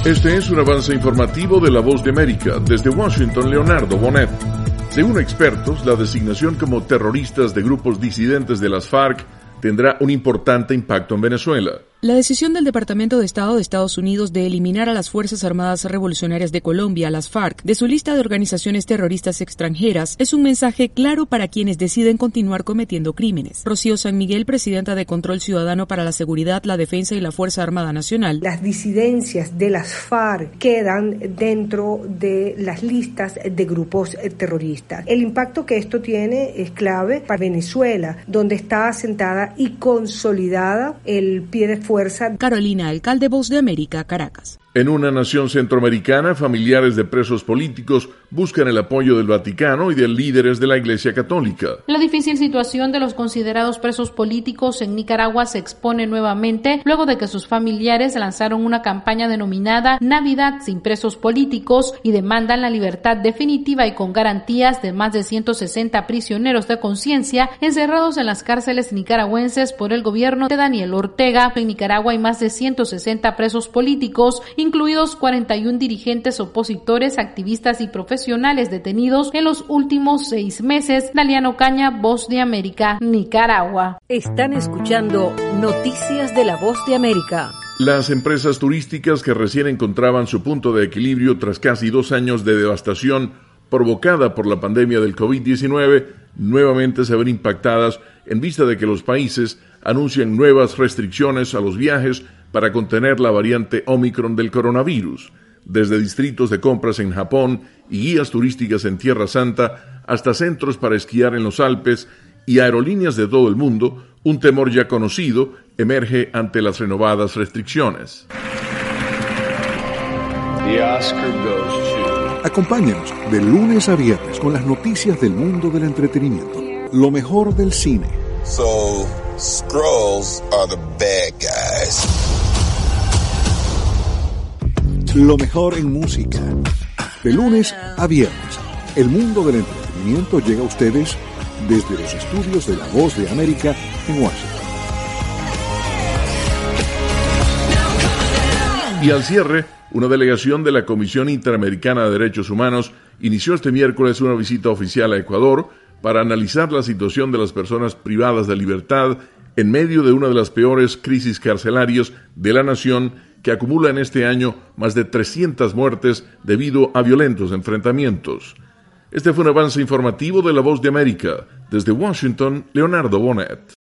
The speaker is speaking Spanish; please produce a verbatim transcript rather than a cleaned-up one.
Este es un avance informativo de La Voz de América. Desde Washington, Leonardo Bonet. Según expertos, la designación como terroristas de grupos disidentes de las FARC tendrá un importante impacto en Venezuela. La decisión del Departamento de Estado de Estados Unidos de eliminar a las Fuerzas Armadas Revolucionarias de Colombia, las FARC, de su lista de organizaciones terroristas extranjeras es un mensaje claro para quienes deciden continuar cometiendo crímenes. Rocío San Miguel, presidenta de Control Ciudadano para la Seguridad, la Defensa y la Fuerza Armada Nacional. Las disidencias de las FARC quedan dentro de las listas de grupos terroristas. El impacto que esto tiene es clave para Venezuela, donde está asentada y consolidada el pie de fuerza. Carolina Alcalde, Voz de América, Caracas. En una nación centroamericana, familiares de presos políticos buscan el apoyo del Vaticano y de líderes de la Iglesia Católica. La difícil situación de los considerados presos políticos en Nicaragua se expone nuevamente luego de que sus familiares lanzaron una campaña denominada Navidad sin presos políticos y demandan la libertad definitiva y con garantías de más de ciento sesenta prisioneros de conciencia encerrados en las cárceles nicaragüenses por el gobierno de Daniel Ortega. En Nicaragua hay más de ciento sesenta presos políticos, incluidos cuarenta y uno dirigentes opositores, activistas y profesionales detenidos en los últimos seis meses. Daliano Caña, Voz de América, Nicaragua. Están escuchando Noticias de la Voz de América. Las empresas turísticas que recién encontraban su punto de equilibrio tras casi dos años de devastación provocada por la pandemia del covid diecinueve, nuevamente se ven impactadas en vista de que los países anuncian nuevas restricciones a los viajes para contener la variante Omicron del coronavirus, desde distritos de compras en Japón y guías turísticas en Tierra Santa hasta centros para esquiar en los Alpes y aerolíneas de todo el mundo. Un temor ya conocido emerge ante las renovadas restricciones. The Oscar goes to... Acompáñanos de lunes a viernes con las noticias del mundo del entretenimiento, lo mejor del cine. So, Skrulls are the bad guys. Lo mejor en música. De lunes a viernes, el mundo del entretenimiento llega a ustedes desde los estudios de La Voz de América en Washington. Y al cierre, una delegación de la Comisión Interamericana de Derechos Humanos inició este miércoles una visita oficial a Ecuador para analizar la situación de las personas privadas de libertad en medio de una de las peores crisis carcelarias de la nación, que acumula en este año más de trescientas muertes debido a violentos enfrentamientos. Este fue un avance informativo de La Voz de América. Desde Washington, Leonardo Bonet.